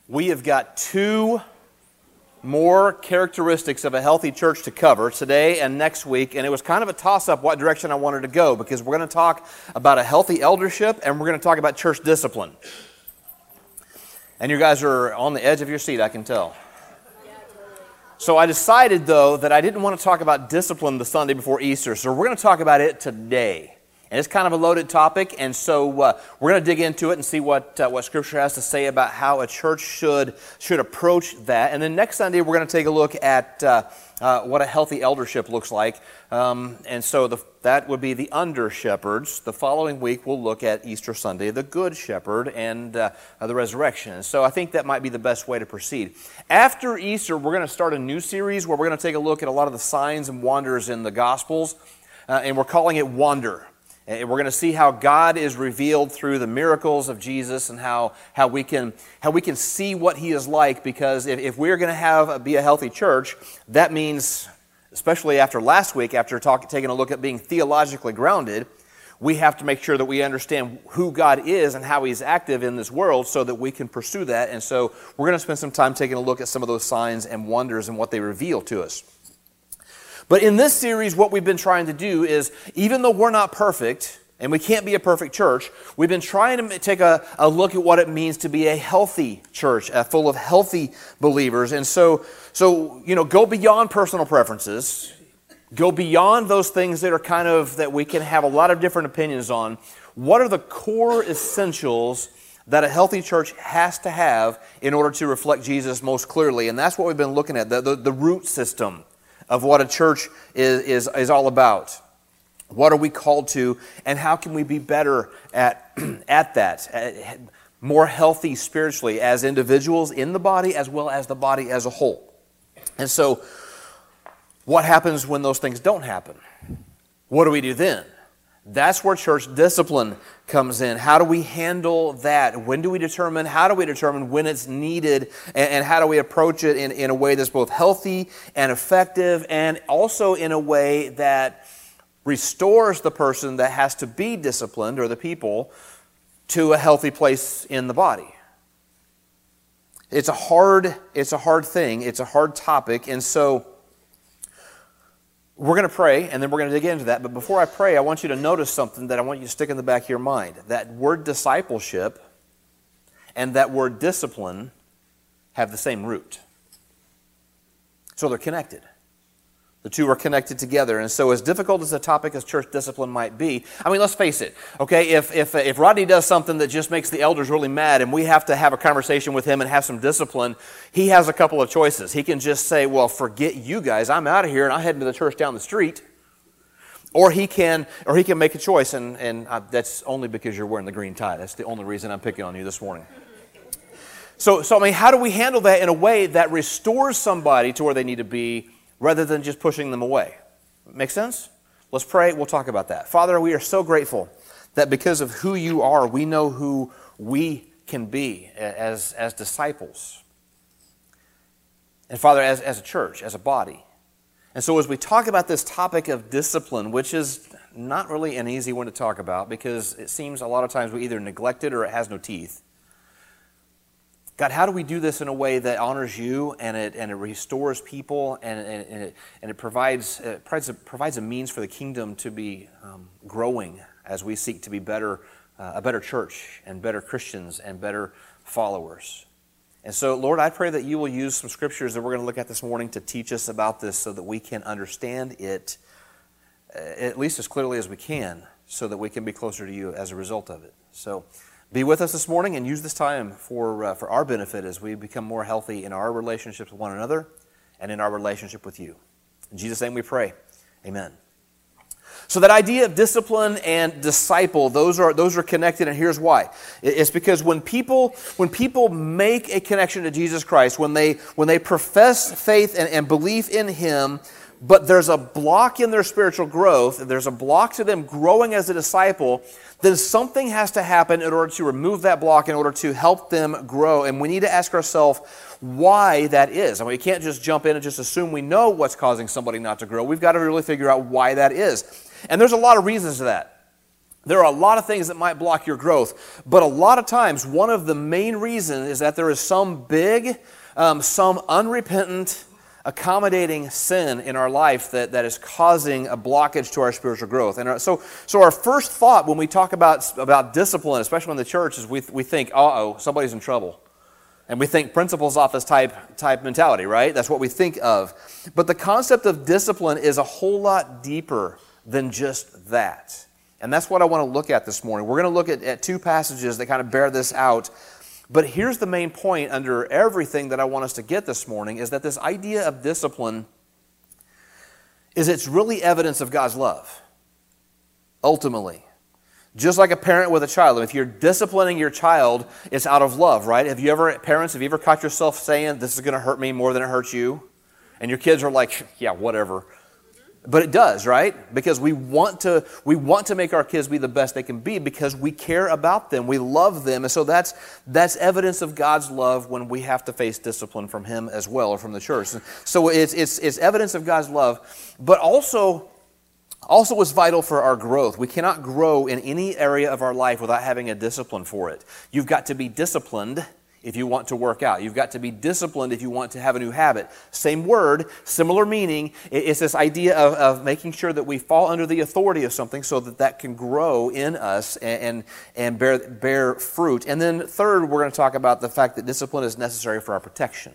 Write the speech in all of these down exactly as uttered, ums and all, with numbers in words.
We have got two more characteristics of a healthy church to cover today and next week, and it was kind of a toss-up what direction I wanted to go, because we're going to talk about a healthy eldership and we're going to talk about church discipline. And you guys are on the edge of your seat, I can tell. So I decided, though, that I didn't want to talk about discipline the Sunday before Easter, so we're going to talk about it today. And it's kind of a loaded topic, and so uh, we're going to dig into it and see what uh, what Scripture has to say about how a church should should approach that. And then next Sunday, we're going to take a look at uh, uh, what a healthy eldership looks like. Um, and so the, that would be the under-shepherds. The following week, we'll look at Easter Sunday, the good shepherd, and uh, uh, the resurrection. And so I think that might be the best way to proceed. After Easter, we're going to start a new series where we're going to take a look at a lot of the signs and wonders in the Gospels, uh, and we're calling it Wonder. And we're going to see how God is revealed through the miracles of Jesus, and how, how we can how we can see what He is like. Because if, if we're going to have be a healthy church, that means, especially after last week, after talk, taking a look at being theologically grounded, we have to make sure that we understand who God is and how He's active in this world, so that we can pursue that. And so we're going to spend some time taking a look at some of those signs and wonders and what they reveal to us. But in this series, what we've been trying to do is, even though we're not perfect, and we can't be a perfect church, we've been trying to take a, a look at what it means to be a healthy church, uh, full of healthy believers. And so, so, you know, go beyond personal preferences, go beyond those things that are kind of, that we can have a lot of different opinions on. What are the core essentials that a healthy church has to have in order to reflect Jesus most clearly? And that's what we've been looking at, the, the, the root system of what a church is, is, is all about. What are we called to, and how can we be better at, at that, at, more healthy spiritually as individuals in the body as well as the body as a whole? And so, what happens when those things don't happen? What do we do then? That's where church discipline comes in. How do we handle that? When do we determine, how do we determine when it's needed, and, and how do we approach it in, in a way that's both healthy and effective, and also in a way that restores the person that has to be disciplined, or the people, to a healthy place in the body? It's a hard, it's a hard thing. It's a hard topic, and so we're going to pray, and then we're going to dig into that. But before I pray, I want you to notice something that I want you to stick in the back of your mind. That word discipleship and that word discipline have the same root. So they're connected. The two are connected together. And so as difficult as the topic as church discipline might be, I mean, let's face it, okay? If, if, if Rodney does something that just makes the elders really mad, and we have to have a conversation with him and have some discipline, he has a couple of choices. He can just say, well, forget you guys, I'm out of here, and I'm heading to the church down the street. Or he can or he can make a choice, and, and I, that's only because you're wearing the green tie. That's the only reason I'm picking on you this morning. So, so I mean, how do we handle that in a way that restores somebody to where they need to be, rather than just pushing them away? Make sense? Let's pray. We'll talk about that. Father, we are so grateful that because of who you are, we know who we can be as, as disciples. And Father, as, as a church, as a body. And so as we talk about this topic of discipline, which is not really an easy one to talk about, because it seems a lot of times we either neglect it or it has no teeth. God, how do we do this in a way that honors you, and it and it restores people, and, and, and it and it provides it provides, a, provides a means for the kingdom to be um, growing as we seek to be better, uh, a better church, and better Christians, and better followers? And so, Lord, I pray that you will use some scriptures that we're going to look at this morning to teach us about this, so that we can understand it uh, at least as clearly as we can, so that we can be closer to you as a result of it. So be with us this morning, and use this time for uh, for our benefit as we become more healthy in our relationships with one another and in our relationship with you. In Jesus' name we pray. Amen. So that idea of discipline and disciple, those are those are connected, and here's why. It's because when people when people make a connection to Jesus Christ, when they when they profess faith and, and belief in Him, but there's a block in their spiritual growth, there's a block to them growing as a disciple, then something has to happen in order to remove that block, in order to help them grow. And we need to ask ourselves why that is. I mean, we can't just jump in and just assume we know what's causing somebody not to grow. We've got to really figure out why that is. And there's a lot of reasons to that. There are a lot of things that might block your growth, but a lot of times one of the main reasons is that there is some big, um, some unrepentant, accommodating sin in our life that, that is causing a blockage to our spiritual growth. And our, so so our first thought when we talk about, about discipline, especially in the church, is we, we think, uh-oh, somebody's in trouble. And we think principal's office type, type mentality, right? That's what we think of. But the concept of discipline is a whole lot deeper than just that. And that's what I want to look at this morning. We're going to look at, at two passages that kind of bear this out. But here's the main point under everything that I want us to get this morning is that this idea of discipline is it's really evidence of God's love, ultimately. Just like a parent with a child. If you're disciplining your child, it's out of love, right? Have you ever, parents, have you ever caught yourself saying, this is going to hurt me more than it hurts you? And your kids are like, yeah, whatever. But it does, right? Because we want to we want to make our kids be the best they can be because we care about them. We love them. And so that's that's evidence of God's love when we have to face discipline from Him as well, or from the church. So it's it's it's evidence of God's love, but also also is vital for our growth. We cannot grow in any area of our life without having a discipline for it. You've got to be disciplined if you want to work out. You've got to be disciplined if you want to have a new habit. Same word, similar meaning. It's this idea of, of making sure that we fall under the authority of something so that that can grow in us and, and, and bear, bear fruit. And then third, we're going to talk about the fact that discipline is necessary for our protection.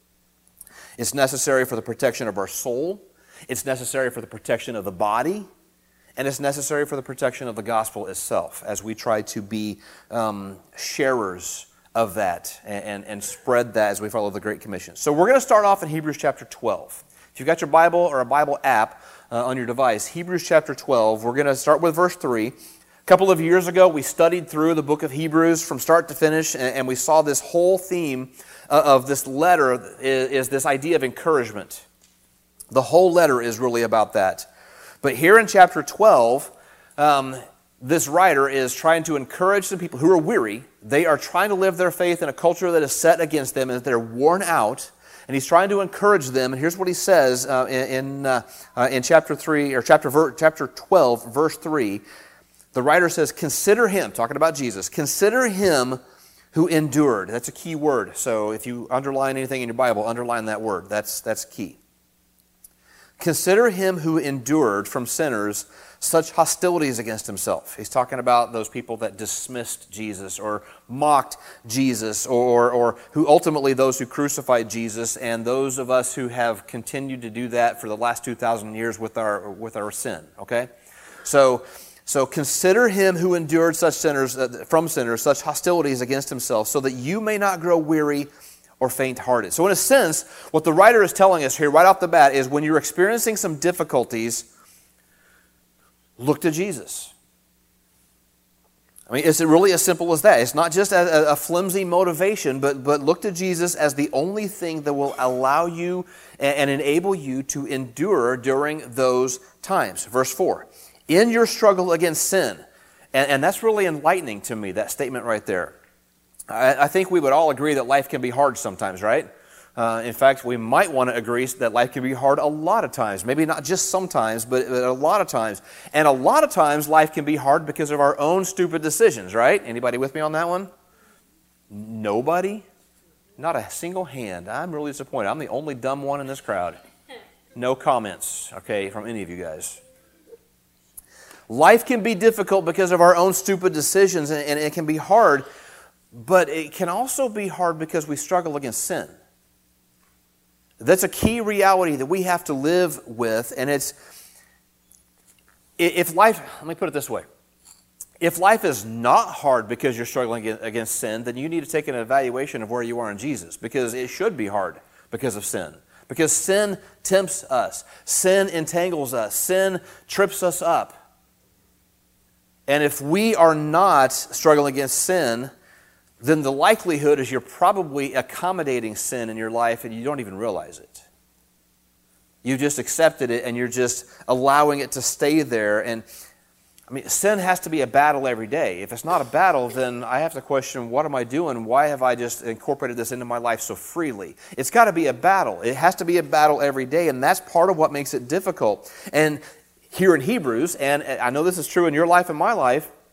It's necessary for the protection of our soul. It's necessary for the protection of the body. And it's necessary for the protection of the gospel itself as we try to be um, sharers of that and, and, and spread that as we follow the Great Commission. So we're going to start off in Hebrews chapter twelve. If you've got your Bible or a Bible app uh, on your device, Hebrews chapter twelve, we're going to start with verse three. A couple of years ago, we studied through the book of Hebrews from start to finish, and, and we saw this whole theme uh, of this letter is, is this idea of encouragement. The whole letter is really about that. But here in chapter twelve, um, this writer is trying to encourage some people who are weary. They are trying to live their faith in a culture that is set against them and they're worn out. And he's trying to encourage them. And here's what he says uh, in in, uh, uh, in chapter three or chapter ver- chapter twelve, verse three. The writer says, "Consider him," talking about Jesus. "Consider him who endured." That's a key word. So if you underline anything in your Bible, underline that word. That's that's key. "Consider him who endured from sinners such hostilities against himself." He's talking about those people that dismissed Jesus or mocked Jesus, or, or who ultimately those who crucified Jesus, and those of us who have continued to do that for the last two thousand years with our with our sin. Okay, so so consider him who endured such sinners uh, from sinners such hostilities against himself, so that you may not grow weary or faint-hearted. So in a sense, what the writer is telling us here right off the bat is when you're experiencing some difficulties, look to Jesus. I mean, is it really as simple as that? It's not just a, a flimsy motivation, but, but look to Jesus as the only thing that will allow you and, and enable you to endure during those times. Verse four, "In your struggle against sin," and, and that's really enlightening to me, that statement right there. I, I think we would all agree that life can be hard sometimes, right? Uh, in fact, we might want to agree that life can be hard a lot of times. Maybe not just sometimes, but, but a lot of times. And a lot of times life can be hard because of our own stupid decisions, right? Anybody with me on that one? Nobody? Not a single hand. I'm really disappointed. I'm the only dumb one in this crowd. No comments, okay, from any of you guys. Life can be difficult because of our own stupid decisions, and, and it can be hard, but it can also be hard because we struggle against sin. That's a key reality that we have to live with, and it's, if life, let me put it this way. If life is not hard because you're struggling against sin, then you need to take an evaluation of where you are in Jesus, because it should be hard because of sin. Because sin tempts us. Sin entangles us. Sin trips us up. And if we are not struggling against sin, then the likelihood is you're probably accommodating sin in your life and you don't even realize it. You just accepted it and you're just allowing it to stay there. And I mean, sin has to be a battle every day. If it's not a battle, then I have to question, what am I doing? Why have I just incorporated this into my life so freely? It's got to be a battle. It has to be a battle every day, and that's part of what makes it difficult. And here in Hebrews, and I know this is true in your life and my life,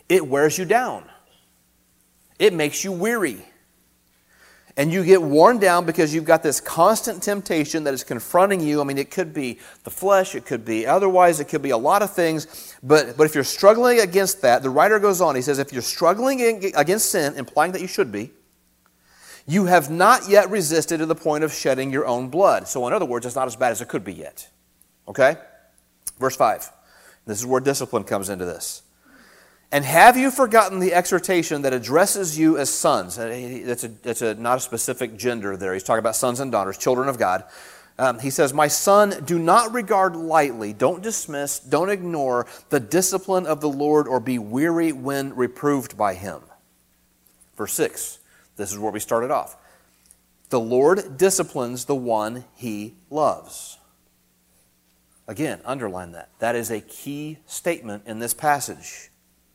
it wears you down. It makes you weary. And you get worn down because you've got this constant temptation that is confronting you. I mean, it could be the flesh, it could be otherwise, it could be a lot of things. But, but if you're struggling against that, the writer goes on, he says, if you're struggling against sin, implying that you should be, you have not yet resisted to the point of shedding your own blood. So in other words, it's not as bad as it could be yet. Okay? Verse five. This is where discipline comes into this. And have you forgotten the exhortation that addresses you as sons? That's a, that's a, not a specific gender there. He's talking about sons and daughters, children of God. Um, he says, my son, do not regard lightly, don't dismiss, don't ignore the discipline of the Lord or be weary when reproved by him. Verse six, this is where we started off. The Lord disciplines the one he loves. Again, underline that. That is a key statement in this passage.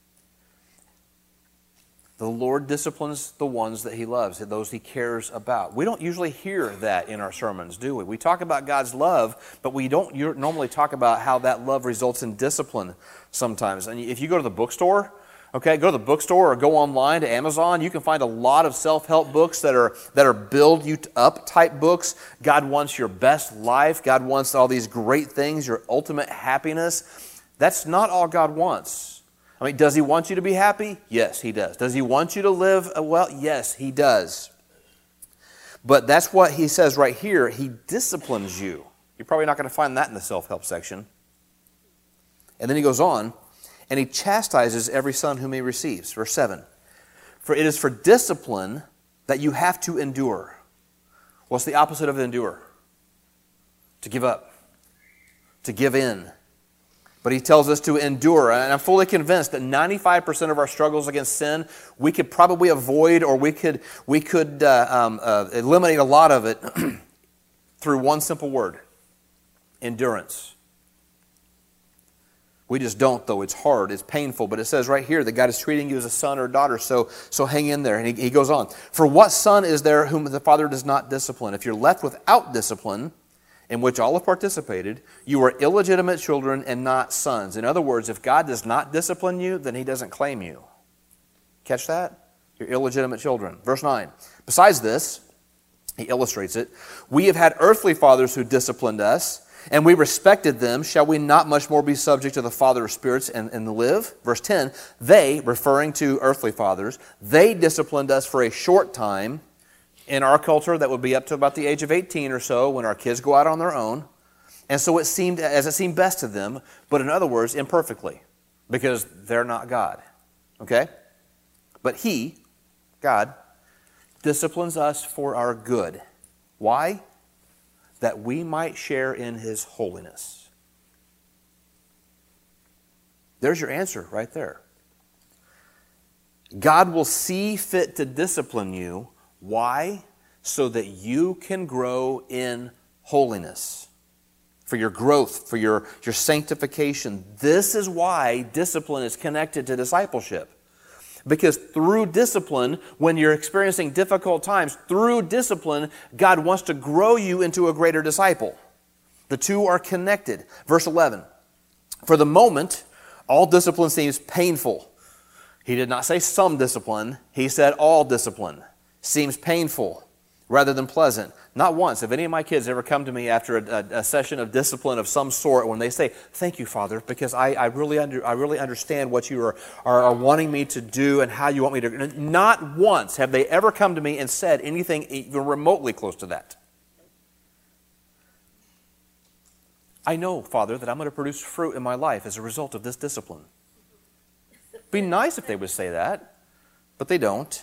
The Lord disciplines the ones that he loves, those he cares about. We don't usually hear that in our sermons, do we? We talk about God's love, but we don't normally talk about how that love results in discipline sometimes. And if you go to the bookstore, okay, go to the bookstore or go online to Amazon, you can find a lot of self-help books that are that are build you up type books. God wants your best life. God wants all these great things, your ultimate happiness. That's not all God wants. I mean, does he want you to be happy? Yes, he does. Does he want you to live well? Yes, he does. But that's what he says right here. He disciplines you. You're probably not going to find that in the self-help section. And then he goes on, and he chastises every son whom he receives. Verse seven. For it is for discipline that you have to endure. What's the opposite of endure? To give up. To give in. But he tells us to endure. And I'm fully convinced that ninety-five percent of our struggles against sin, we could probably avoid or we could, we could uh, um, uh, eliminate a lot of it through one simple word. Endurance. We just don't, though. It's hard. It's painful. But it says right here that God is treating you as a son or daughter, so, so hang in there. And he, he goes on. For what son is there whom the father does not discipline? If you're left without discipline, in which all have participated, you are illegitimate children and not sons. In other words, if God does not discipline you, then he doesn't claim you. Catch that? You're illegitimate children. Verse nine. Besides this, he illustrates it, we have had earthly fathers who disciplined us, and we respected them. Shall we not much more be subject to the Father of spirits and, and live? Verse ten, they, referring to earthly fathers, they disciplined us for a short time. In our culture, that would be up to about the age of eighteen or so when our kids go out on their own. And so it seemed as it seemed best to them, but in other words, imperfectly, because they're not God. Okay? But he, God, disciplines us for our good. Why? That we might share in his holiness. There's your answer right there. God will see fit to discipline you. Why? So that you can grow in holiness. For your growth, for your, your sanctification. This is why discipline is connected to discipleship. Because through discipline, when you're experiencing difficult times, through discipline, God wants to grow you into a greater disciple. The two are connected. Verse eleven. For the moment, all discipline seems painful. He did not say some discipline. He said all discipline seems painful rather than pleasant. Not once. If any of my kids ever come to me after a, a, a session of discipline of some sort, when they say, thank you, Father, because I, I, really, under, I really understand what you are, are, are wanting me to do and how you want me to... Not once have they ever come to me and said anything even remotely close to that. I know, Father, that I'm going to produce fruit in my life as a result of this discipline. It'd be nice if they would say that, but they don't.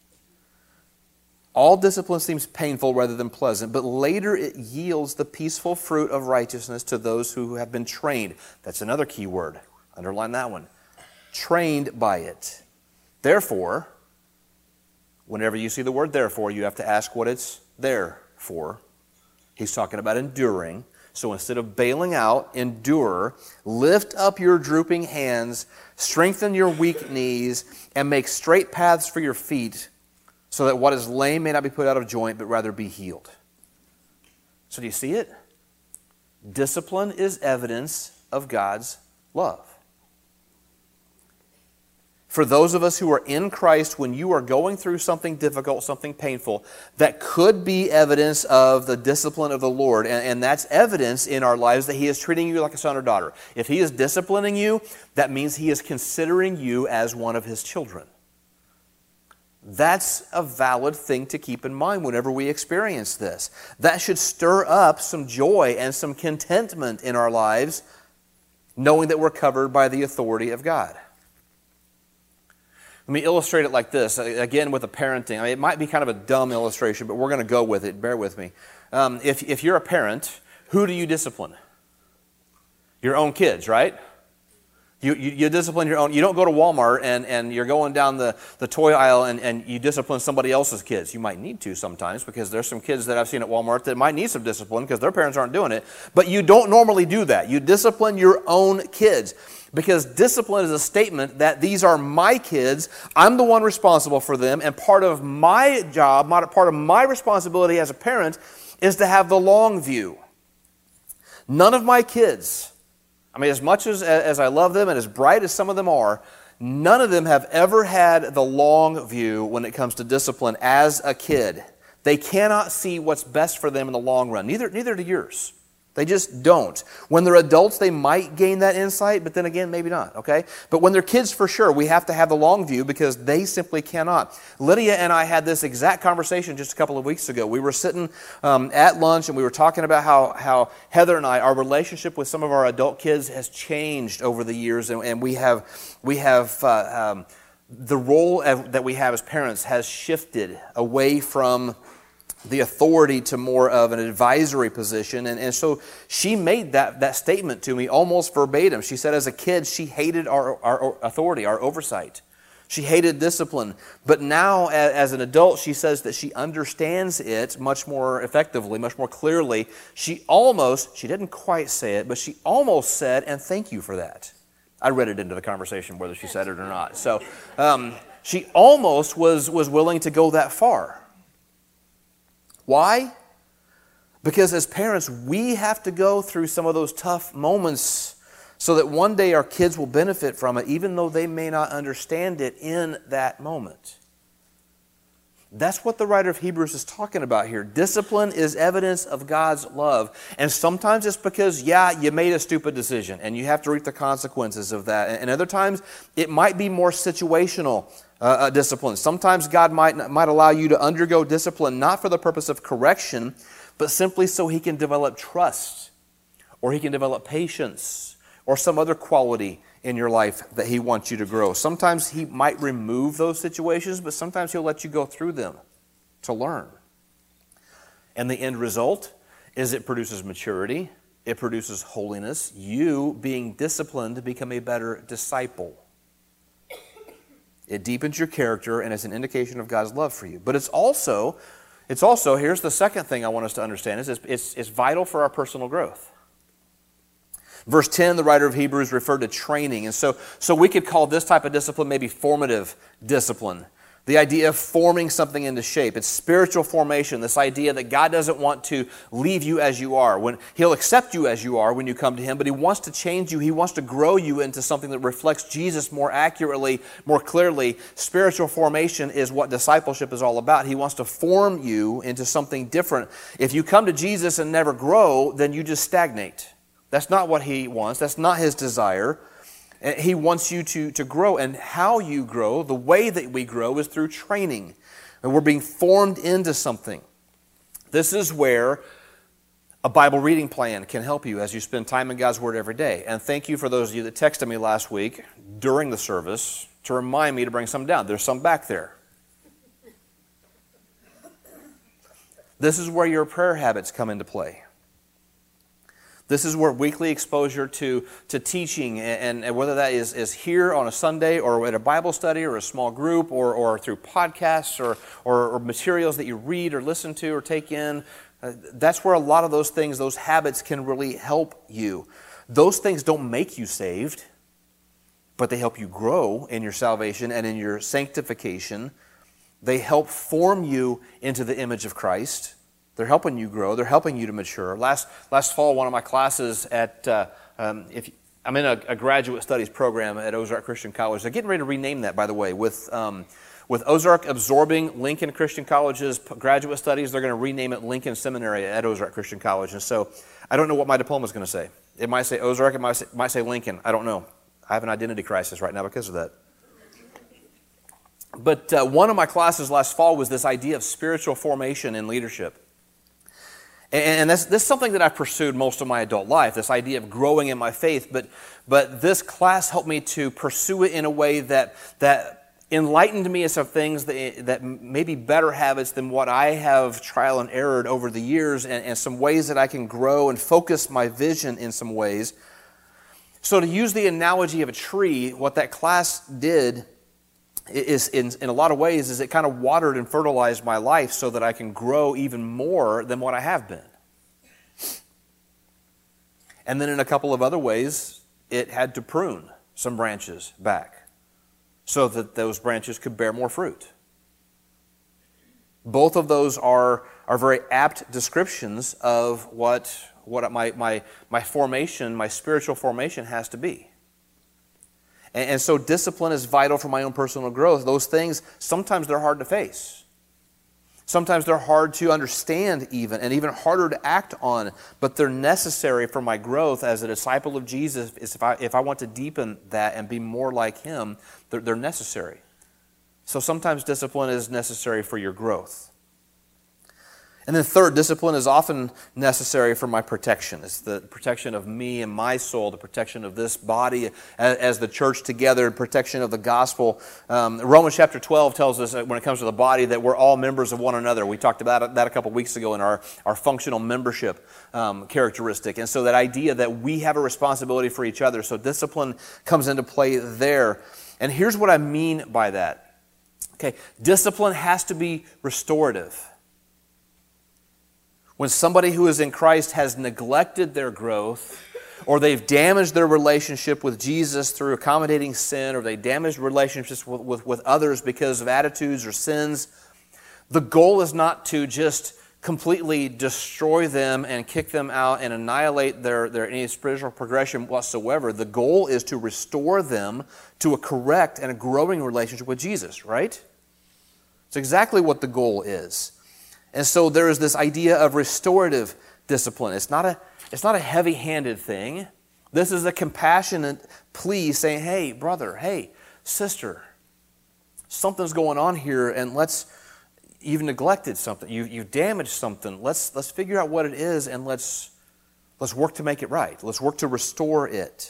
All discipline seems painful rather than pleasant, but later it yields the peaceful fruit of righteousness to those who have been trained. That's another key word. Underline that one. Trained by it. Therefore, whenever you see the word therefore, you have to ask what it's there for. He's talking about enduring. So instead of bailing out, endure, lift up your drooping hands, strengthen your weak knees, and make straight paths for your feet, so that what is lame may not be put out of joint, but rather be healed. So do you see it? Discipline is evidence of God's love. for those of us who are in Christ, when you are going through something difficult, something painful, that could be evidence of the discipline of the Lord. And, and that's evidence in our lives that He is treating you like a son or daughter. If He is disciplining you, that means He is considering you as one of His children. That's a valid thing to keep in mind whenever we experience this. That should stir up some joy and some contentment in our lives, knowing that we're covered by the authority of God. Let me illustrate it like this, again with the parenting. I mean, it might be kind of a dumb illustration, but we're going to go with it. Bear with me. Um, if, if you're a parent, who do you discipline? Your own kids, right? You, you, you discipline your own. You don't go to Walmart and, and you're going down the, the toy aisle and, and you discipline somebody else's kids. You might need to sometimes, because there's some kids that I've seen at Walmart that might need some discipline because their parents aren't doing it. But you don't normally do that. You discipline your own kids. Because discipline is a statement that these are my kids, I'm the one responsible for them, and part of my job, part of my responsibility as a parent is to have the long view. None of my kids, I mean, as much as, as I love them and as bright as some of them are, none of them have ever had the long view when it comes to discipline as a kid. They cannot see what's best for them in the long run. Neither, neither do yours. They just don't. When they're adults, they might gain that insight, but then again, maybe not, okay? But when they're kids, for sure, we have to have the long view because they simply cannot. Lydia and I had this exact conversation just a couple of weeks ago. We were sitting um, at lunch and we were talking about how, how Heather and I, our relationship with some of our adult kids has changed over the years, and, and we have, we have uh, um, the role of, that we have as parents has shifted away from the authority to more of an advisory position. And, and so she made that, that statement to me almost verbatim. She said as a kid, she hated our, our authority, our oversight. She hated discipline. But now as, as an adult, she says that she understands it much more effectively, much more clearly. She almost, she didn't quite say it, but she almost said, and thank you for that. I read it into the conversation whether she said it or not. So um, she almost was, was willing to go that far. Why? Because as parents, we have to go through some of those tough moments so that one day our kids will benefit from it, even though they may not understand it in that moment. That's what the writer of Hebrews is talking about here. Discipline is evidence of God's love. And sometimes it's because, yeah, you made a stupid decision and you have to reap the consequences of that. And other times it might be more situational uh, discipline. Sometimes God might, might allow you to undergo discipline not for the purpose of correction, but simply so He can develop trust, or He can develop patience, or some other quality in your life that He wants you to grow. Sometimes He might remove those situations, but sometimes He'll let you go through them to learn. And the end result is it produces maturity, it produces holiness, you being disciplined to become a better disciple. It deepens your character and is an indication of God's love for you. But it's also, it's also, here's the second thing I want us to understand, is it's, it's, it's vital for our personal growth. Verse ten, the writer of Hebrews referred to training. And so, so we could call this type of discipline maybe formative discipline. The idea of forming something into shape. It's spiritual formation, this idea that God doesn't want to leave you as you are. When He'll accept you as you are when you come to Him, but He wants to change you. He wants to grow you into something that reflects Jesus more accurately, more clearly. Spiritual formation is what discipleship is all about. He wants to form you into something different. If you come to Jesus and never grow, then you just stagnate. That's not what He wants. That's not His desire. He wants you to, to grow. And how you grow, the way that we grow, is through training. And we're being formed into something. This is where a Bible reading plan can help you as you spend time in God's Word every day. And thank you for those of you that texted me last week during the service to remind me to bring some down. There's some back there. This is where your prayer habits come into play. This is where weekly exposure to, to teaching, and, and whether that is, is here on a Sunday or at a Bible study or a small group or, or through podcasts or, or, or materials that you read or listen to or take in, uh, that's where a lot of those things, those habits can really help you. Those things don't make you saved, but they help you grow in your salvation and in your sanctification. They help form you into the image of Christ. They're helping you grow. They're helping you to mature. Last last fall, one of my classes at, uh, um, if I'm in a, a graduate studies program at Ozark Christian College. They're getting ready to rename that, by the way, with um, with Ozark absorbing Lincoln Christian College's graduate studies. They're going to rename it Lincoln Seminary at Ozark Christian College. And so I don't know what my diploma is going to say. It might say Ozark. It might say, might say Lincoln. I don't know. I have an identity crisis right now because of that. But uh, one of my classes last fall was this idea of spiritual formation in leadership. And this, this is something that I've pursued most of my adult life, this idea of growing in my faith. But, but this class helped me to pursue it in a way that, that enlightened me as some things that, that may be better habits than what I have trial and errored over the years, and, and some ways that I can grow and focus my vision in some ways. So to use the analogy of a tree, what that class did is in, in a lot of ways is it kind of watered and fertilized my life so that I can grow even more than what I have been. And then in a couple of other ways, it had to prune some branches back so that those branches could bear more fruit. Both of those are, are very apt descriptions of what, what my, my, my formation, my spiritual formation has to be. And so discipline is vital for my own personal growth. Those things, sometimes they're hard to face. Sometimes they're hard to understand even, and even harder to act on, but they're necessary for my growth as a disciple of Jesus. If I, if I want to deepen that and be more like Him, they're, they're necessary. So sometimes discipline is necessary for your growth. And then third, discipline is often necessary for my protection. It's the protection of me and my soul, the protection of this body as, as the church together, protection of the gospel. Um, Romans chapter twelve tells us that when it comes to the body that we're all members of one another. We talked about that a couple weeks ago in our, our functional membership um, characteristic. And so that idea that we have a responsibility for each other. So discipline comes into play there. And here's what I mean by that. Okay, discipline has to be restorative. When somebody who is in Christ has neglected their growth, or they've damaged their relationship with Jesus through accommodating sin, or they damaged relationships with, with, with others because of attitudes or sins, the goal is not to just completely destroy them and kick them out and annihilate their, their any spiritual progression whatsoever. The goal is to restore them to a correct and a growing relationship with Jesus, right? It's exactly what the goal is. And so there is this idea of restorative discipline. It's not a, it's not a heavy-handed thing. This is a compassionate plea saying, hey, brother, hey, sister, something's going on here, and let's, you've neglected something, you, you've damaged something. Let's, let's figure out what it is, and let's, let's work to make it right. Let's work to restore it.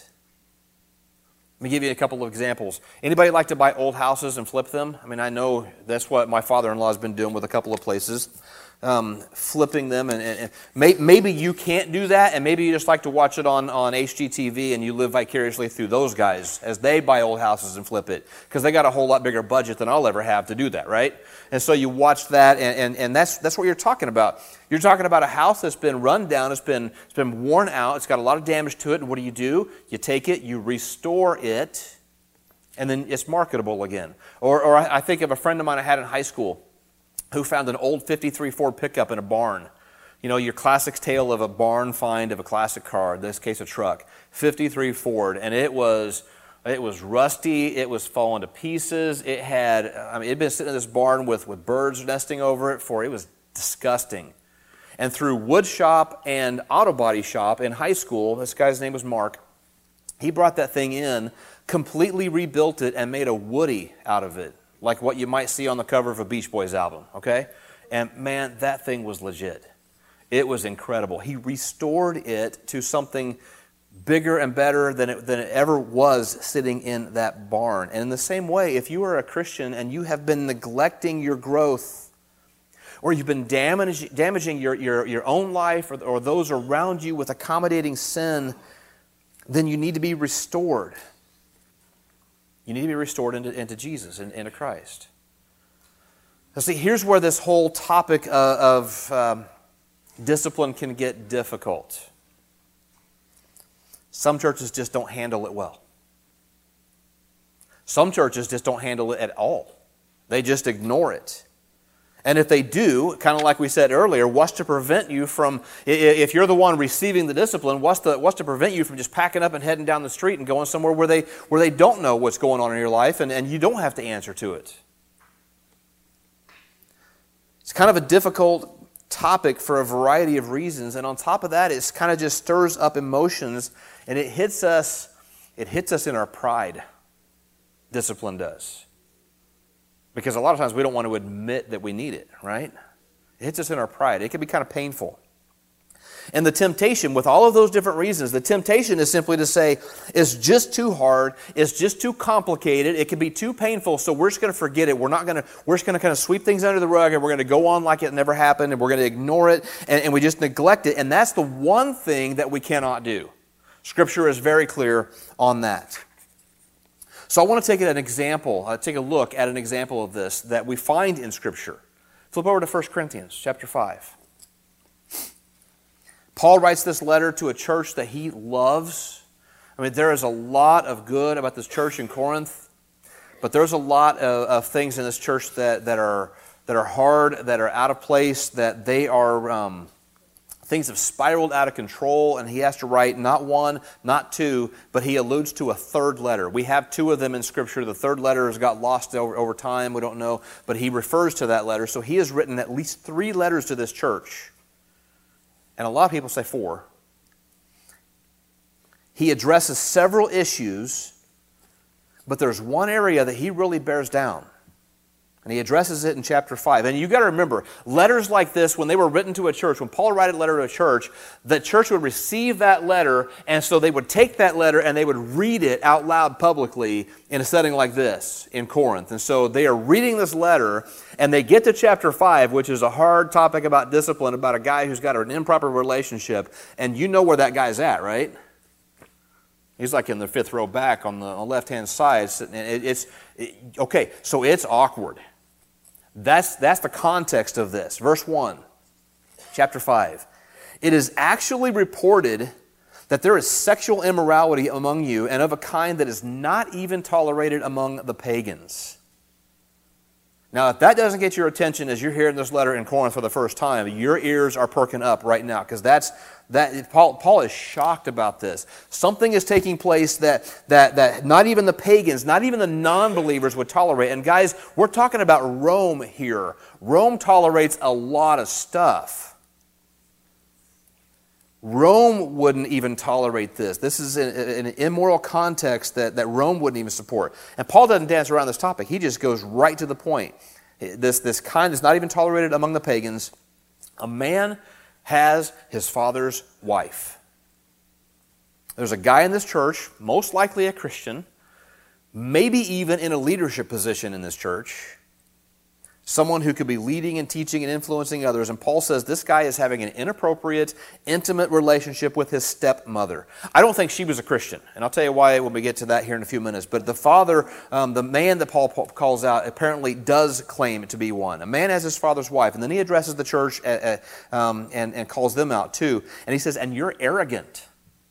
Let me give you a couple of examples. Anybody like to buy old houses and flip them? I mean, I know that's what my father-in-law has been doing with a couple of places, um, flipping them. And, and, and may, maybe you can't do that, and maybe you just like to watch it on, on H G T V and you live vicariously through those guys as they buy old houses and flip it, because they got a whole lot bigger budget than I'll ever have to do that, right? And so you watch that, and, and, and that's that's what you're talking about. You're talking about a house that's been run down, it's been, it's been worn out, it's got a lot of damage to it, and what do you do? You take it, you restore it, and then it's marketable again. Or, or I think of a friend of mine I had in high school who found an old fifty-three Ford pickup in a barn. You know, your classic tale of a barn find of a classic car, in this case a truck, fifty-three Ford, and it was... It was rusty. It was falling to pieces. It had, I mean, it had been sitting in this barn with, with birds nesting over it for, it was disgusting. And through wood shop and auto body shop in high school, this guy's name was Mark, he brought that thing in, completely rebuilt it, and made a Woody out of it, like what you might see on the cover of a Beach Boys album, okay? And man, that thing was legit. It was incredible. He restored it to something bigger and better than it, than it ever was sitting in that barn. And in the same way, if you are a Christian and you have been neglecting your growth, or you've been damage, damaging your, your, your own life or, or those around you with accommodating sin, then you need to be restored. You need to be restored into, into Jesus, and into Christ. Now see, here's where this whole topic of, of um, discipline can get difficult. Some churches just don't handle it well. Some churches just don't handle it at all. They just ignore it. And if they do, kind of like we said earlier, what's to prevent you from, if you're the one receiving the discipline, what's, the, what's to prevent you from just packing up and heading down the street and going somewhere where they, where they don't know what's going on in your life and, and you don't have to answer to it? It's kind of a difficult topic for a variety of reasons, and on top of that, it kind of just stirs up emotions, and it hits us, it hits us in our pride. Discipline does. Because a lot of times we don't want to admit that we need it, right? It hits us in our pride. It can be kind of painful. And the temptation, with all of those different reasons, the temptation is simply to say, it's just too hard, it's just too complicated, it can be too painful, so we're just going to forget it. We're not going to, we're just going to kind of sweep things under the rug, and we're going to go on like it never happened, and we're going to ignore it, and, and we just neglect it. And that's the one thing that we cannot do. Scripture is very clear on that. So I want to take an example, uh, take a look at an example of this that we find in Scripture. Flip over to First Corinthians chapter five. Paul writes this letter to a church that he loves. I mean, there is a lot of good about this church in Corinth, but there's a lot of, of things in this church that, that are that are hard, that are out of place, that they are um, things have spiraled out of control, and he has to write not one, not two, but he alludes to a third letter. We have two of them in Scripture. The third letter has got lost over, over time. We don't know, but he refers to that letter. So he has written at least three letters to this church. And a lot of people say four. He addresses several issues, but there's one area that he really bears down. And he addresses it in chapter five. And you've got to remember, letters like this, when they were written to a church, when Paul wrote a letter to a church, the church would receive that letter, and so they would take that letter and they would read it out loud publicly in a setting like this in Corinth. And so they are reading this letter, and they get to chapter five, which is a hard topic about discipline, about a guy who's got an improper relationship, and you know where that guy's at, right? He's like in the fifth row back on the left-hand side. And it's, it, okay, so it's awkward. That's, that's the context of this. Verse one, chapter five. It is actually reported that there is sexual immorality among you, and of a kind that is not even tolerated among the pagans. Now, if that doesn't get your attention as you're hearing this letter in Corinth for the first time, your ears are perking up right now, because that's that. Paul, Paul is shocked about this. Something is taking place that that that not even the pagans, not even the non-believers would tolerate. And guys, we're talking about Rome here. Rome tolerates a lot of stuff. Rome wouldn't even tolerate this. This is an, an immoral context that, that Rome wouldn't even support. And Paul doesn't dance around this topic. He just goes right to the point. This, this kind is not even tolerated among the pagans. A man has his father's wife. There's a guy in this church, most likely a Christian, maybe even in a leadership position in this church, someone who could be leading and teaching and influencing others. And Paul says this guy is having an inappropriate, intimate relationship with his stepmother. I don't think she was a Christian. And I'll tell you why when we get to that here in a few minutes. But the father, um, the man that Paul calls out, apparently does claim to be one. A man has his father's wife. And then he addresses the church uh, uh, um, and, and calls them out too. And he says, and you're arrogant.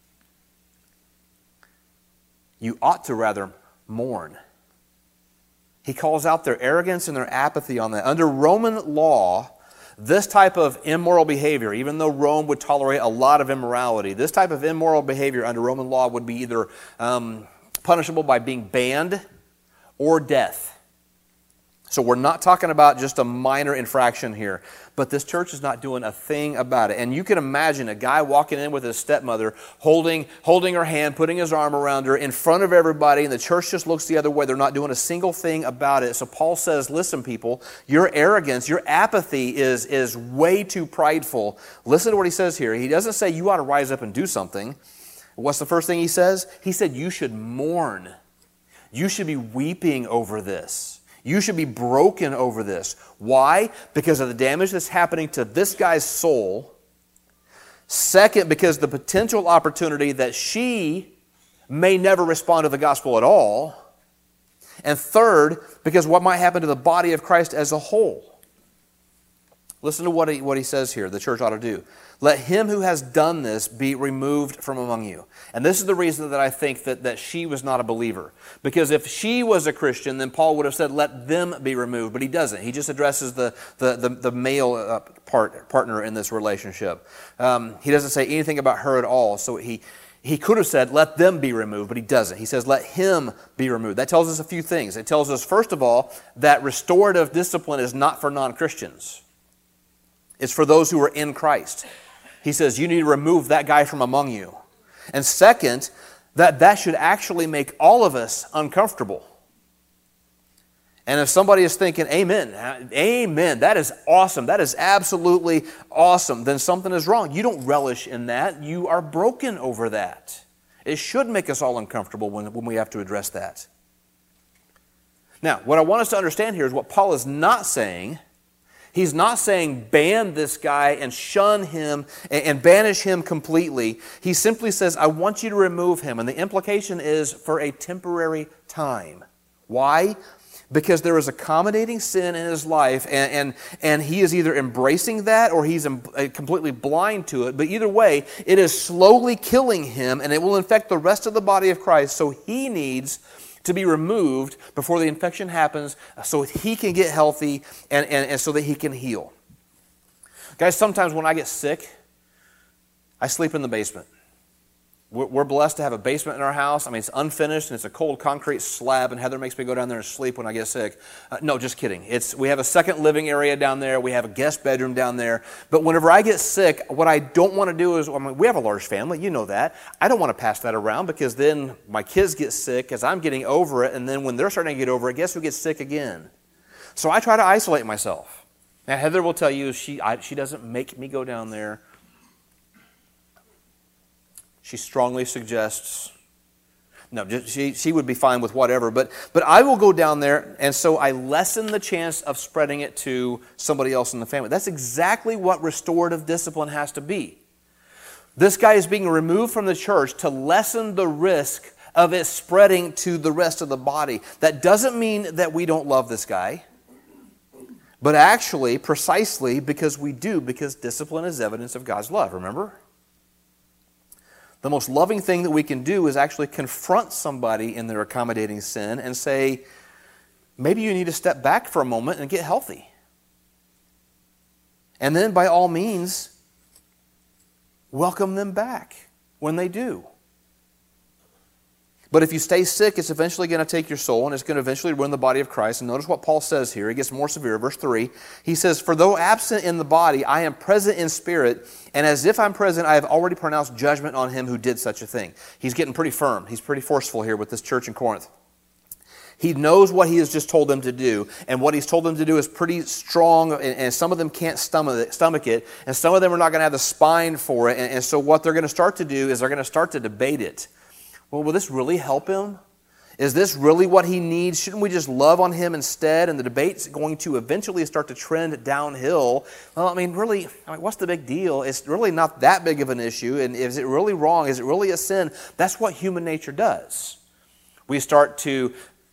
You ought to rather mourn. He calls out their arrogance and their apathy on that. Under Roman law, this type of immoral behavior, even though Rome would tolerate a lot of immorality, this type of immoral behavior under Roman law would be either um, punishable by being banned or death. So we're not talking about just a minor infraction here, but this church is not doing a thing about it. And you can imagine a guy walking in with his stepmother, holding, holding her hand, putting his arm around her in front of everybody, and the church just looks the other way. They're not doing a single thing about it. So Paul says, listen, people, your arrogance, your apathy is, is way too prideful. Listen to what he says here. He doesn't say you ought to rise up and do something. What's the first thing he says? He said you should mourn. You should be weeping over this. You should be broken over this. Why? Because of the damage that's happening to this guy's soul. Second, because the potential opportunity that she may never respond to the gospel at all. And third, because what might happen to the body of Christ as a whole. Listen to what he, what he says here, the church ought to do. Let him who has done this be removed from among you. And this is the reason that I think that, that she was not a believer. Because if she was a Christian, then Paul would have said, let them be removed. But he doesn't. He just addresses the, the, the, the male uh, part, partner in this relationship. Um, he doesn't say anything about her at all. So he, he could have said, let them be removed, but he doesn't. He says, let him be removed. That tells us a few things. It tells us, first of all, that restorative discipline is not for non-Christians. It's for those who are in Christ. He says, you need to remove that guy from among you. And second, that that should actually make all of us uncomfortable. And if somebody is thinking, amen, amen, that is awesome, that is absolutely awesome, then something is wrong. You don't relish in that. You are broken over that. It should make us all uncomfortable when, when we have to address that. Now, what I want us to understand here is what Paul is not saying. He's not saying ban this guy and shun him and banish him completely. He simply says, I want you to remove him. And the implication is for a temporary time. Why? Because there is accommodating sin in his life, and, and, and he is either embracing that or he's completely blind to it. But either way, it is slowly killing him, and it will infect the rest of the body of Christ. So he needs to be removed before the infection happens so he can get healthy and, and, and so that he can heal. Guys, sometimes when I get sick, I sleep in the basement. We're, we're blessed to have a basement in our house. I mean, it's unfinished and it's a cold concrete slab, and Heather makes me go down there and sleep when I get sick. Uh, no, just kidding. It's we have a second living area down there. We have a guest bedroom down there. But whenever I get sick, what I don't want to do is, I mean, we have a large family, you know that. I don't want to pass that around because then my kids get sick as I'm getting over it, and then when they're starting to get over it, guess who gets sick again? So I try to isolate myself. Now, Heather will tell you she I, she doesn't make me go down there. She strongly suggests, no, just, she, she would be fine with whatever, but, but I will go down there, and so I lessen the chance of spreading it to somebody else in the family. That's exactly what restorative discipline has to be. This guy is being removed from the church to lessen the risk of it spreading to the rest of the body. That doesn't mean that we don't love this guy, but actually, precisely because we do, because discipline is evidence of God's love, remember? The most loving thing that we can do is actually confront somebody in their accommodating sin and say, maybe you need to step back for a moment and get healthy. And then by all means, welcome them back when they do. But if you stay sick, it's eventually going to take your soul, and it's going to eventually ruin the body of Christ. And notice what Paul says here. He gets more severe. Verse three, he says, for though absent in the body, I am present in spirit, and as if I'm present, I have already pronounced judgment on him who did such a thing. He's getting pretty firm. He's pretty forceful here with this church in Corinth. He knows what he has just told them to do, and what he's told them to do is pretty strong, and, and some of them can't stomach it, stomach it, and some of them are not going to have the spine for it. And, and so what they're going to start to do is they're going to start to debate it. Well, will this really help him? Is this really what he needs? Shouldn't we just love on him instead? And the debate's going to eventually start to trend downhill. Well, I mean, really, I mean, what's the big deal? It's really not that big of an issue. And is it really wrong? Is it really a sin? That's what human nature does. We start to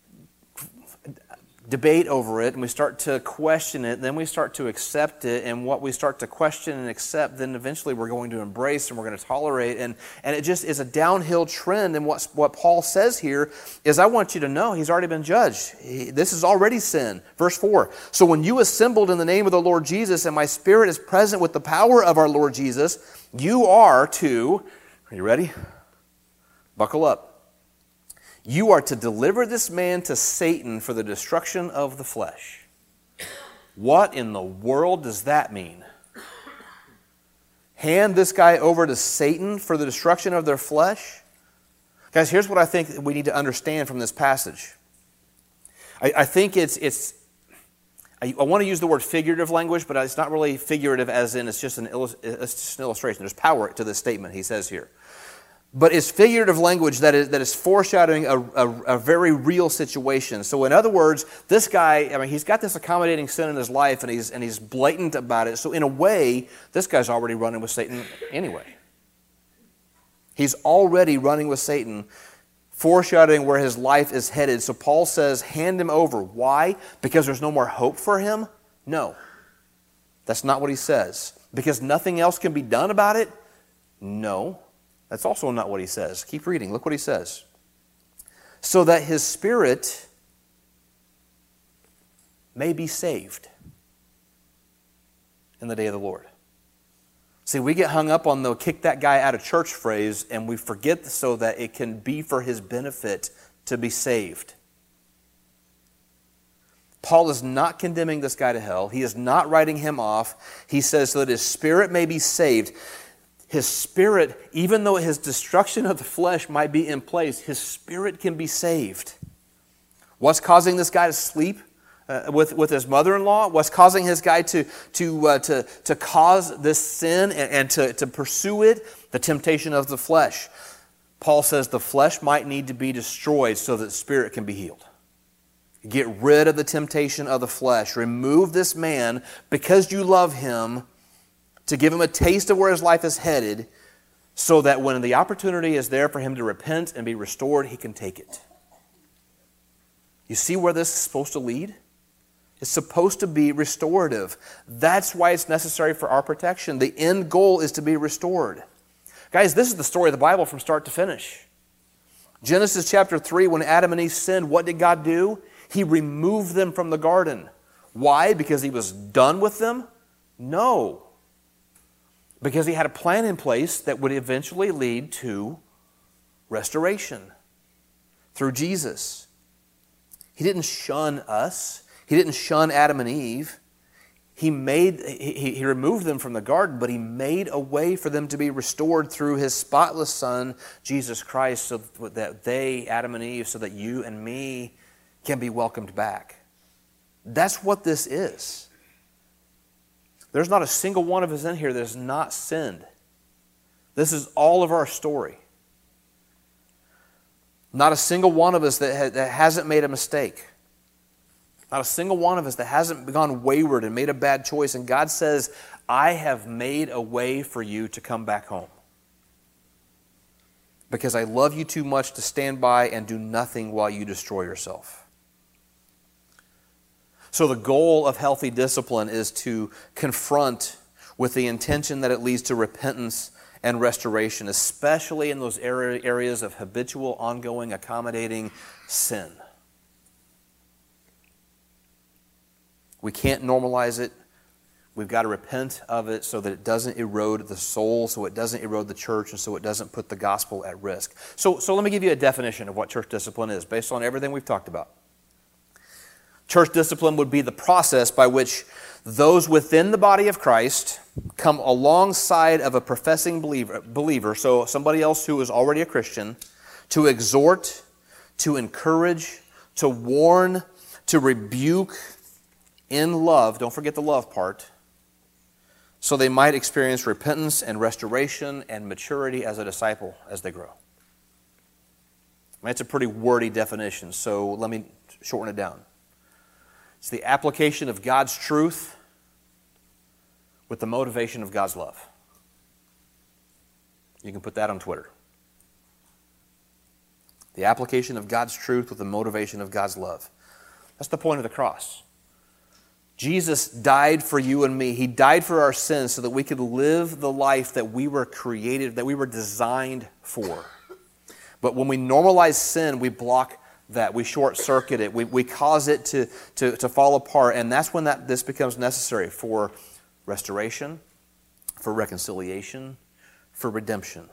debate over it, and we start to question it, then we start to accept it, and what we start to question and accept, then eventually we're going to embrace and we're going to tolerate, and, and it just is a downhill trend. And what, what Paul says here is, I want you to know he's already been judged. He, this is already sin. Verse four, so when you assembled in the name of the Lord Jesus, and my spirit is present with the power of our Lord Jesus, you are to, are you ready? Buckle up. You are to deliver this man to Satan for the destruction of the flesh. What in the world does that mean? Hand this guy over to Satan for the destruction of their flesh? Guys, here's what I think we need to understand from this passage. I, I think it's, it's I, I want to use the word figurative language, but it's not really figurative as in it's just an, it's just an illustration. There's power to this statement he says here. But it's figurative language that is, that is foreshadowing a, a, a very real situation. So in other words, this guy, I mean, he's got this accommodating sin in his life, and he's, and he's blatant about it. So in a way, this guy's already running with Satan anyway. He's already running with Satan, foreshadowing where his life is headed. So Paul says, hand him over. Why? Because there's no more hope for him? No. That's not what he says. Because nothing else can be done about it? No. That's also not what he says. Keep reading. Look what he says. So that his spirit may be saved in the day of the Lord. See, we get hung up on the kick that guy out of church phrase, and we forget so that it can be for his benefit to be saved. Paul is not condemning this guy to hell. He is not writing him off. He says so that his spirit may be saved. His spirit, even though his destruction of the flesh might be in place, his spirit can be saved. What's causing this guy to sleep uh, with, with his mother-in-law? What's causing his guy to, to, uh, to, to cause this sin and, and to, to pursue it? The temptation of the flesh. Paul says the flesh might need to be destroyed so that the spirit can be healed. Get rid of the temptation of the flesh. Remove this man because you love him, to give him a taste of where his life is headed, so that when the opportunity is there for him to repent and be restored, he can take it. You see where this is supposed to lead? It's supposed to be restorative. That's why it's necessary for our protection. The end goal is to be restored. Guys, this is the story of the Bible from start to finish. Genesis chapter three, when Adam and Eve sinned, what did God do? He removed them from the garden. Why? Because he was done with them? No. Because he had a plan in place that would eventually lead to restoration through Jesus. He didn't shun us. He didn't shun Adam and Eve. He made he, he removed them from the garden, but he made a way for them to be restored through his spotless Son, Jesus Christ, so that they, Adam and Eve, so that you and me can be welcomed back. That's what this is. There's not a single one of us in here that has not sinned. This is all of our story. Not a single one of us that, ha- that hasn't made a mistake. Not a single one of us that hasn't gone wayward and made a bad choice. And God says, I have made a way for you to come back home. Because I love you too much to stand by and do nothing while you destroy yourself. So the goal of healthy discipline is to confront with the intention that it leads to repentance and restoration, especially in those areas of habitual, ongoing, accommodating sin. We can't normalize it. We've got to repent of it so that it doesn't erode the soul, so it doesn't erode the church, and so it doesn't put the gospel at risk. So, so let me give you a definition of what church discipline is based on everything we've talked about. Church discipline would be the process by which those within the body of Christ come alongside of a professing believer, believer, so somebody else who is already a Christian, to exhort, to encourage, to warn, to rebuke in love. Don't forget the love part. So they might experience repentance and restoration and maturity as a disciple as they grow. I mean, it's a pretty wordy definition, so let me shorten it down. It's the application of God's truth with the motivation of God's love. You can put that on Twitter. The application of God's truth with the motivation of God's love. That's the point of the cross. Jesus died for you and me. He died for our sins so that we could live the life that we were created, that we were designed for. But when we normalize sin, we block that. We short-circuit it. We, we cause it to, to, to fall apart. And that's when that this becomes necessary for restoration, for reconciliation, for redemption.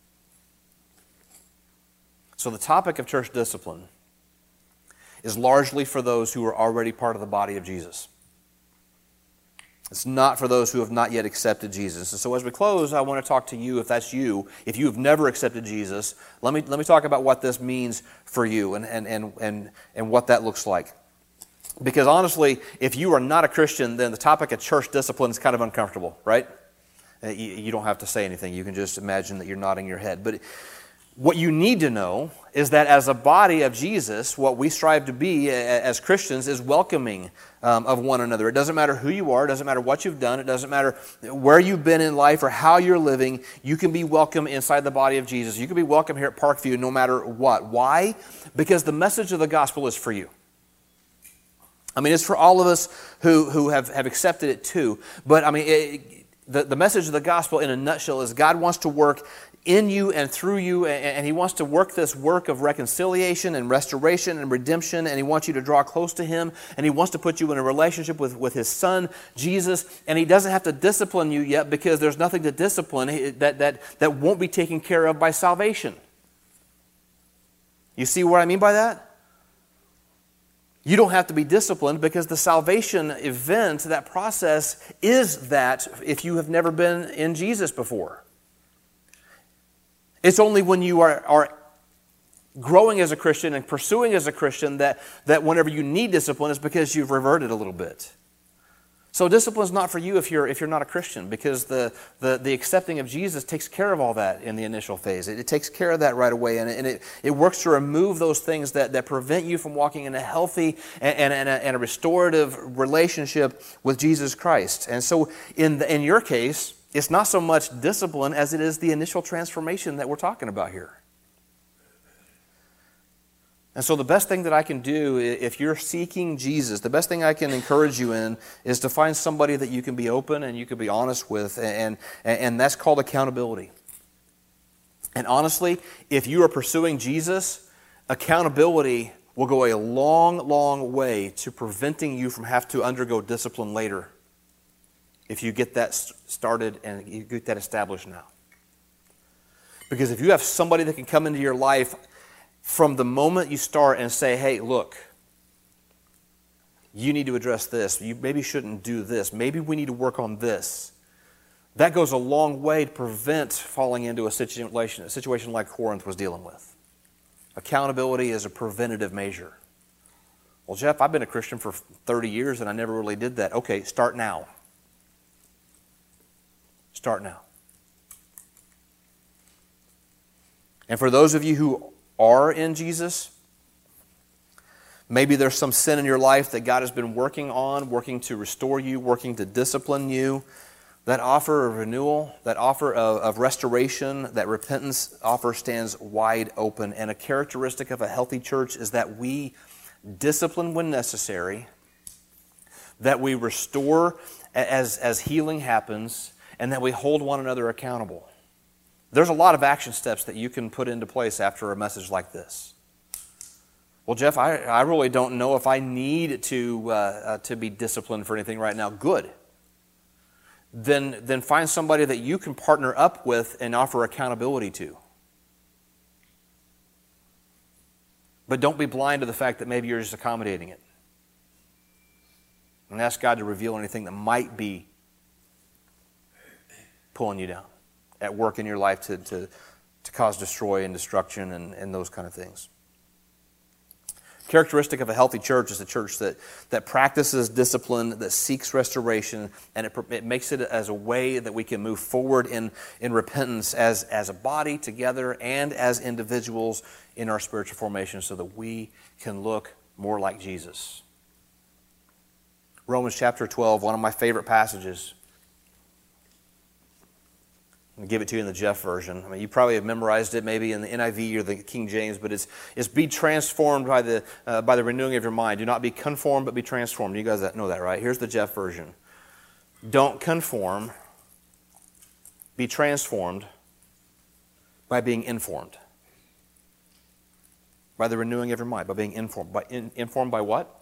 So the topic of church discipline is largely for those who are already part of the body of Jesus. It's not for those who have not yet accepted Jesus. And so as we close, I want to talk to you, if that's you, if you have never accepted Jesus, let me let me talk about what this means for you and, and, and, and, and what that looks like. Because honestly, if you are not a Christian, then the topic of church discipline is kind of uncomfortable, right? You, you don't have to say anything. You can just imagine that you're nodding your head. But what you need to know is that as a body of Jesus, what we strive to be as Christians is welcoming um, of one another. It doesn't matter who you are. It doesn't matter what you've done. It doesn't matter where you've been in life or how you're living. You can be welcome inside the body of Jesus. You can be welcome here at Parkview no matter what. Why? Because the message of the gospel is for you. I mean, it's for all of us who, who have, have accepted it too. But I mean, it, the, the message of the gospel in a nutshell is God wants to work in you and through you, and, and He wants to work this work of reconciliation and restoration and redemption, and He wants you to draw close to Him, and He wants to put you in a relationship with, with His Son, Jesus, and He doesn't have to discipline you yet because there's nothing to discipline that, that, that won't be taken care of by salvation. You see what I mean by that? You don't have to be disciplined because the salvation event, that process, is that if you have never been in Jesus before. It's only when you are, are growing as a Christian and pursuing as a Christian that, that whenever you need discipline is because you've reverted a little bit. So discipline is not for you if you're if you're not a Christian, because the, the, the accepting of Jesus takes care of all that in the initial phase. It, it takes care of that right away, and, it, and it, it works to remove those things that, that prevent you from walking in a healthy and, and, and, a, and a restorative relationship with Jesus Christ. And so in the, in your case, it's not so much discipline as it is the initial transformation that we're talking about here. And so the best thing that I can do, if you're seeking Jesus, the best thing I can encourage you in is to find somebody that you can be open and you can be honest with, and, and, and that's called accountability. And honestly, if you are pursuing Jesus, accountability will go a long, long way to preventing you from having to undergo discipline later if you get that started and you get that established now. Because if you have somebody that can come into your life from the moment you start and say, hey, look, you need to address this. You maybe shouldn't do this. Maybe we need to work on this. That goes a long way to prevent falling into a situation, a situation like Corinth was dealing with. Accountability is a preventative measure. Well, Jeff, I've been a Christian for thirty years and I never really did that. Okay, start now. Start now. And for those of you who are in Jesus, maybe there's some sin in your life that God has been working on, working to restore you, working to discipline you. That offer of renewal, that offer of, of restoration, that repentance offer stands wide open. And a characteristic of a healthy church is that we discipline when necessary, that we restore as, as healing happens, and that we hold one another accountable. There's a lot of action steps that you can put into place after a message like this. Well, Jeff, I, I really don't know if I need to, uh, uh, to be disciplined for anything right now. Good. Then, then find somebody that you can partner up with and offer accountability to. But don't be blind to the fact that maybe you're just accommodating it. And ask God to reveal anything that might be pulling you down at work in your life to, to, to cause destroy and destruction and, and those kind of things. Characteristic of a healthy church is a church that, that practices discipline, that seeks restoration, and it, it makes it as a way that we can move forward in, in repentance as, as a body together and as individuals in our spiritual formation so that we can look more like Jesus. Romans chapter twelve, one of my favorite passages. I'm going to give it to you in the Jeff version. I mean, you probably have memorized it maybe in the N I V or the King James, but it's it's be transformed by the uh, by the renewing of your mind. Do not be conformed, but be transformed. You guys know that, right? Here's the Jeff version. Don't conform. Be transformed by being informed. By the renewing of your mind, by being informed. By in, informed by what?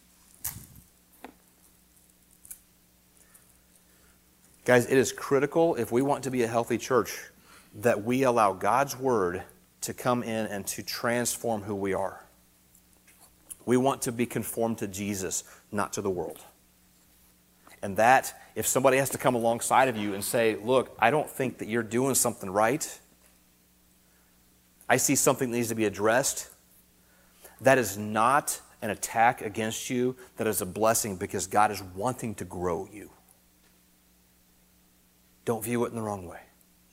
Guys, it is critical if we want to be a healthy church that we allow God's Word to come in and to transform who we are. We want to be conformed to Jesus, not to the world. And that, if somebody has to come alongside of you and say, look, I don't think that you're doing something right, I see something that needs to be addressed, that is not an attack against you, that is a blessing because God is wanting to grow you. Don't view it in the wrong way.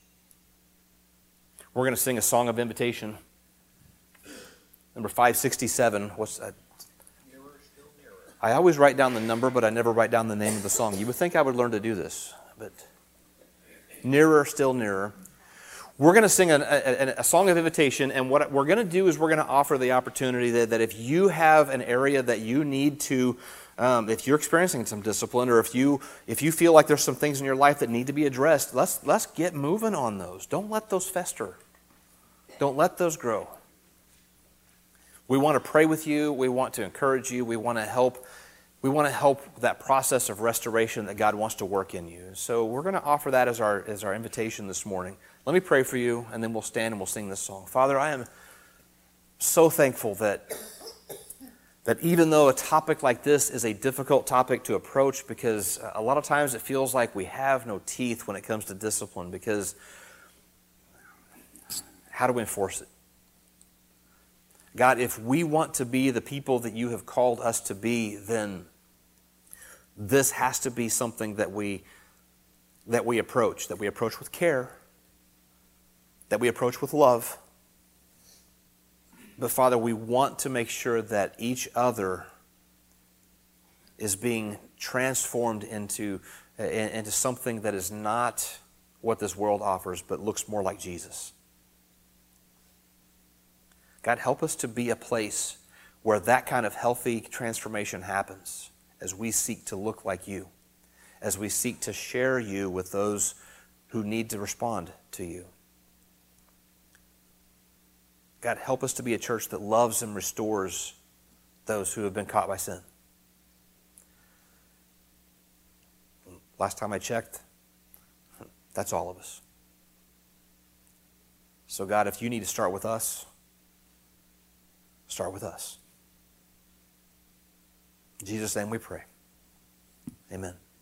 We're going to sing a song of invitation. Number five sixty-seven. What's that? Nearer, still nearer. I always write down the number, but I never write down the name of the song. You would think I would learn to do this, but nearer, still nearer. We're going to sing a, a, a song of invitation, and what we're going to do is we're going to offer the opportunity that, that if you have an area that you need to Um, if you're experiencing some discipline, or if you if you feel like there's some things in your life that need to be addressed, let's let's get moving on those. Don't let those fester. Don't let those grow. We want to pray with you. We want to encourage you. We want to help. We want to help that process of restoration that God wants to work in you. So we're going to offer that as our as our invitation this morning. Let me pray for you, and then we'll stand and we'll sing this song. Father, I am so thankful that. That even though a topic like this is a difficult topic to approach, because a lot of times it feels like we have no teeth when it comes to discipline, because how do we enforce it? God, if we want to be the people that you have called us to be, then this has to be something that we that we approach, that we approach with care, that we approach with love. But Father, we want to make sure that each other is being transformed into, into something that is not what this world offers, but looks more like Jesus. God, help us to be a place where that kind of healthy transformation happens as we seek to look like you, as we seek to share you with those who need to respond to you. God, help us to be a church that loves and restores those who have been caught by sin. Last time I checked, that's all of us. So God, if you need to start with us, start with us. In Jesus' name we pray. Amen.